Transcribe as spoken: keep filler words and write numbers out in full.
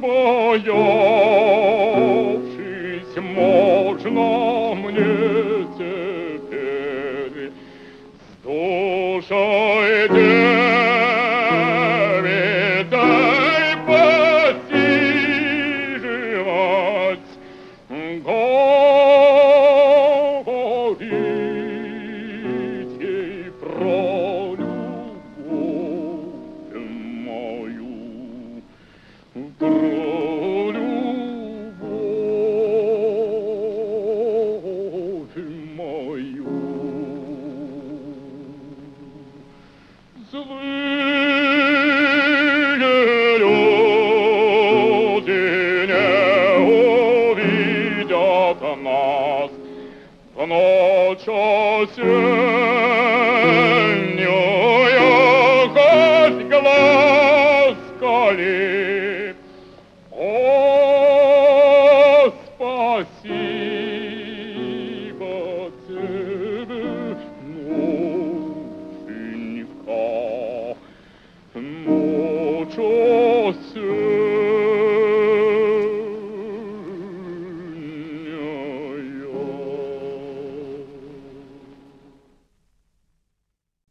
боявшись, можно мне теперь с душой девитой посиживать, говорить ей про любовь мою, про любовь мою. Злые люди не увидят нас в ночь осеннюю, хоть глаз